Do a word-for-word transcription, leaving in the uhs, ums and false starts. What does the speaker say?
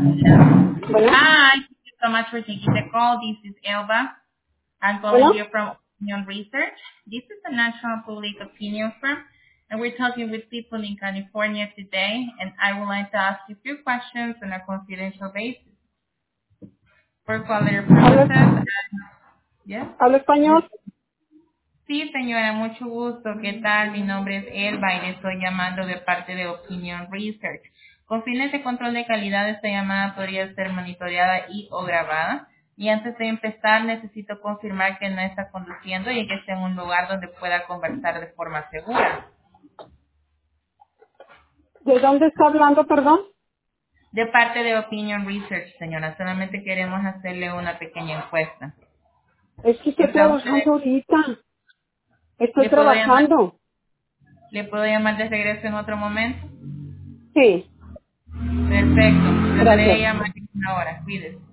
Bueno, Hi, thank you so much for taking the call. This is Elba. I'm calling bueno, you from Opinion Research. This is a national public opinion firm, and we're talking with people in California today, and I would like to ask you a few questions on a confidential basis. For quality hablo, purposes, yes? hablo español. Sí, señora, mucho gusto. ¿Qué tal? Mi nombre es Elba y le estoy llamando de parte de Opinion Research. Con fines de control de calidad, esta llamada podría ser monitoreada y o grabada. Y antes de empezar, necesito confirmar que no está conduciendo y que esté en un lugar donde pueda conversar de forma segura. ¿De dónde está hablando, perdón? De parte de Opinion Research, señora, solamente queremos hacerle una pequeña encuesta. Es que estoy ¿Está usted? trabajando ahorita. Estoy ¿Le puedo llamar, trabajando. le puedo llamar de regreso en otro momento? Sí, Perfecto. Le estaré gracias. llamando en una hora. Cuídese.